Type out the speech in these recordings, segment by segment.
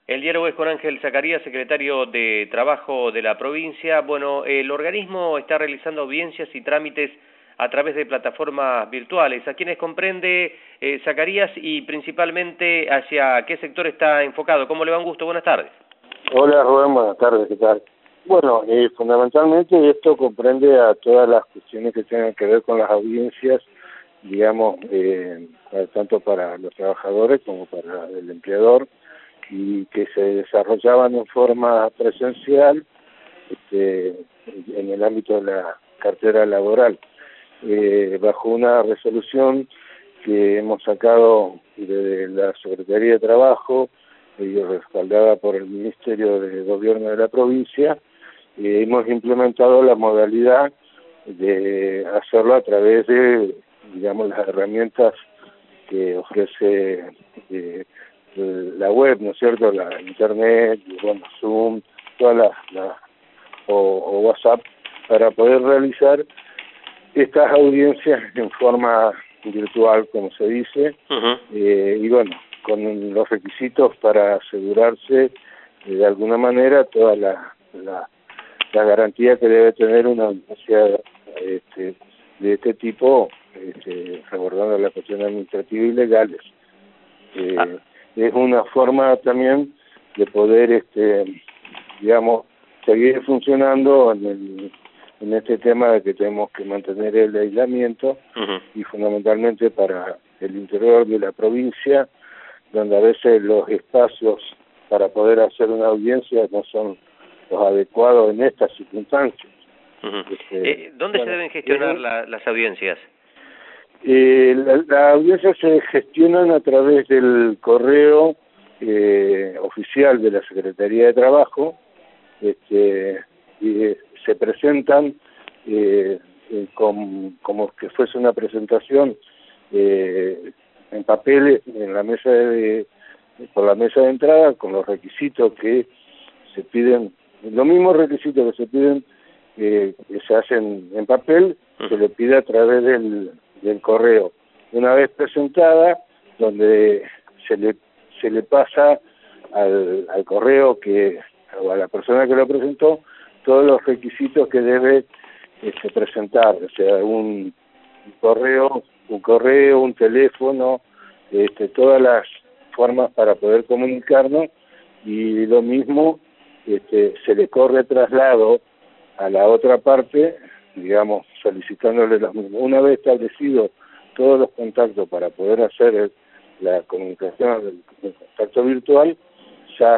El diálogo es con Ángel Zacarías, secretario de Trabajo de la provincia. Bueno, el organismo está realizando audiencias y trámites a través de plataformas virtuales. ¿A quiénes comprende Zacarías y principalmente hacia qué sector está enfocado? ¿Cómo le va? Un gusto, buenas tardes. Hola Rubén, buenas tardes, ¿qué tal? Bueno, fundamentalmente esto comprende a todas las cuestiones que tengan que ver con las audiencias, digamos, tanto para los trabajadores como para el empleador, y que se desarrollaban en forma presencial en el ámbito de la cartera laboral, bajo una resolución que hemos sacado de la Secretaría de Trabajo y respaldada por el Ministerio de Gobierno de la provincia. Hemos implementado la modalidad de hacerlo a través de, digamos, las herramientas que ofrece la web, ¿no es cierto?, la internet, bueno, Zoom, todas o WhatsApp, para poder realizar estas audiencias en forma virtual, como se dice, y bueno, con los requisitos para asegurarse de alguna manera toda la garantía que debe tener una audiencia de este tipo, abordando la cuestión administrativa y legales. Es una forma también de poder, digamos, seguir funcionando en este tema de que tenemos que mantener el aislamiento, y fundamentalmente para el interior de la provincia, donde a veces los espacios para poder hacer una audiencia no son los adecuados en estas circunstancias. ¿Dónde se deben gestionar las audiencias? Las audiencias se gestionan a través del correo oficial de la Secretaría de Trabajo, y se presentan como que fuese una presentación en papeles en la mesa por la mesa de entrada, con los requisitos que se piden, los mismos requisitos que se piden, que se hacen en papel, se le pide a través del correo. Una vez presentada, donde se le pasa al correo o a la persona que lo presentó todos los requisitos que debe presentar, o sea, un correo, un teléfono, todas las formas para poder comunicarnos, y lo mismo se le corre traslado a la otra parte, digamos, solicitándole los mismos. Una vez establecido todos los contactos para poder hacer la comunicación, el contacto virtual, ya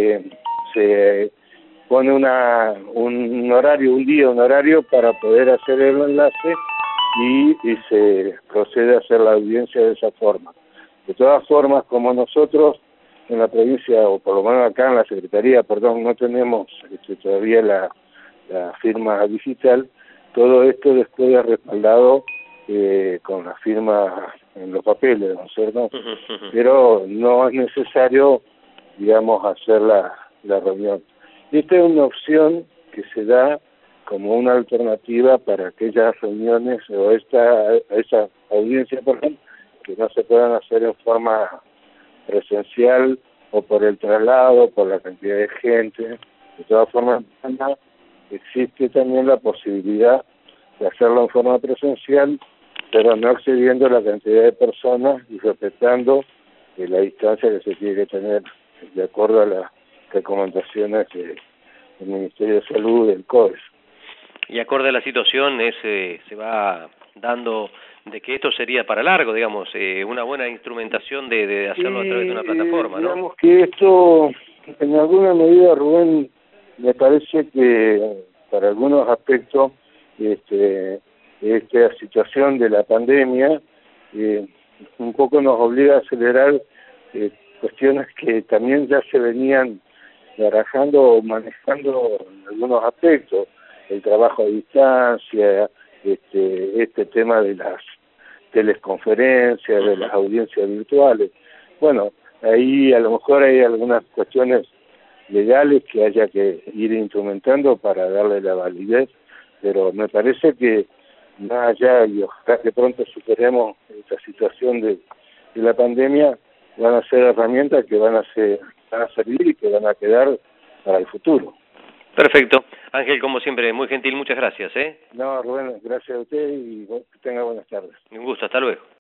se pone un horario para poder hacer el enlace, y se procede a hacer la audiencia de esa forma. De todas formas, como nosotros en la provincia, o por lo menos acá en la Secretaría, no tenemos todavía la firma digital, todo esto después de respaldado con la firma en los papeles, ¿no es cierto? Pero no es necesario, digamos, hacer la reunión. Esta es una opción que se da como una alternativa para aquellas reuniones o esa audiencia, por ejemplo, que no se puedan hacer en forma presencial, o por el traslado, por la cantidad de gente. De todas formas, existe también la posibilidad de hacerlo en forma presencial, pero no excediendo la cantidad de personas y respetando la distancia que se tiene que tener de acuerdo a las recomendaciones del Ministerio de Salud, del COES. Y acorde a la situación se va dando de que esto sería para largo, digamos, una buena instrumentación de hacerlo a través de una plataforma, ¿no? Digamos que esto, en alguna medida, Rubén, me parece que para algunos aspectos esta situación de la pandemia un poco nos obliga a acelerar cuestiones que también ya se venían barajando o manejando en algunos aspectos, el trabajo a distancia, este tema de las teleconferencias, de las audiencias virtuales. Bueno, ahí a lo mejor hay algunas cuestiones legales que haya que ir instrumentando para darle la validez, pero me parece que más allá, y ojalá que pronto superemos esta situación de la pandemia, van a ser herramientas que van a ser van a servir y que van a quedar para el futuro. Perfecto. Ángel, como siempre, muy gentil, muchas gracias, ¿eh? No, Rubén, gracias a usted y que tenga buenas tardes. Un gusto, hasta luego.